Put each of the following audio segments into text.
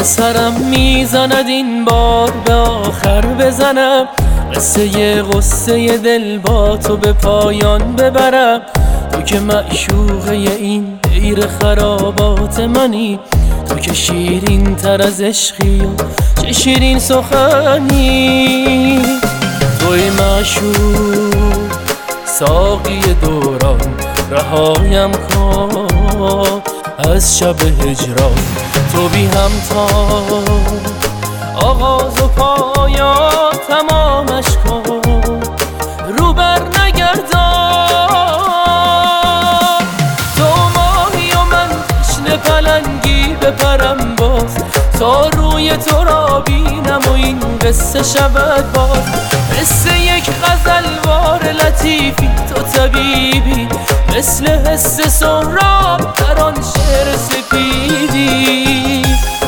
به سرم میزند این بار به آخر بزنم، قصه غصه دل با تو به پایان ببرم. تو که معشوقه این دیر خرابات منی، تو که شیرین تر از عشقی و چه شیرین سخنی. توی معشوق ساقی دوران، رهایم کن از شب هجران. تو بی همتا آغاز و پایان تمامش کن، رو بر نگردان. تو ماهی و من تشنه پلنگی بپرم باز، تا روی تو را بینم و این قصه شود باز. قصه یک غزلوار لطیفی تو طبیبی، مثل حس سهراب در آن شعر سپیدی.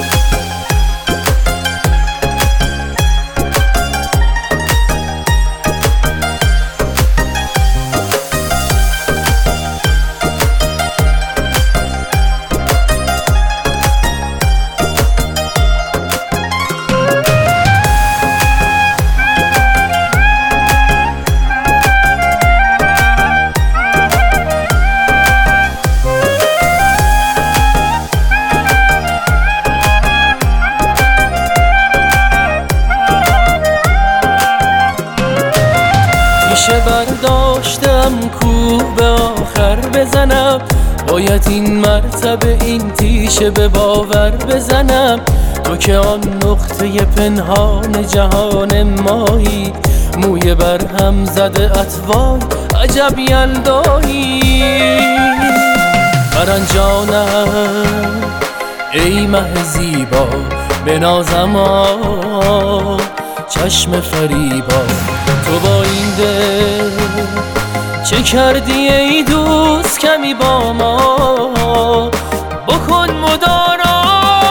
میشه برداشتم کو به آخر بزنم، باید این مرتبه این تیشه به باور بزنم. تو که آن نقطه پنهان جهان مایی، موی بر هم زده اطوال عجب یلدایی. برنجانم ای مه زیبا بنازم چشم فریبا. تو با این دل چه کردی ای دوست کمی با ما، بکن مدارا.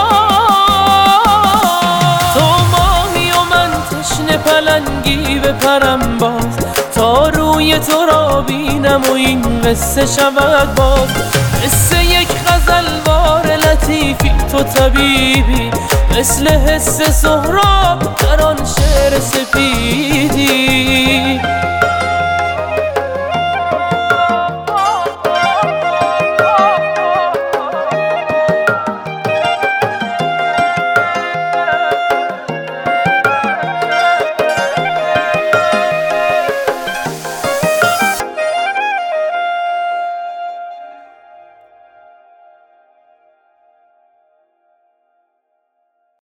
تو ماهی و من تشنه پلنگی بپرم باز، تا روی تو را بینم و این قصه شود باز. قصه یک غزلوار لطیفی تو طبیبی، مثل حس سهراب در آن شعر سپیدی.